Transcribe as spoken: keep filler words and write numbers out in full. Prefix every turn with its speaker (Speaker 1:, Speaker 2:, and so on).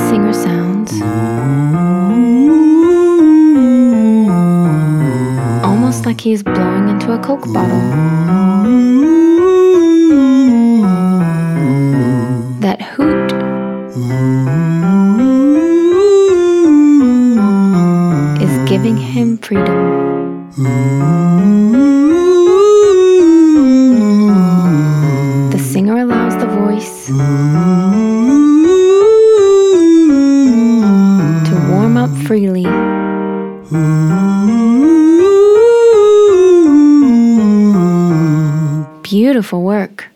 Speaker 1: singer sounds almost like he's blowing into a Coke bottle. That hoot is giving him freedom. The singer allows the voice to warm up freely. Beautiful work.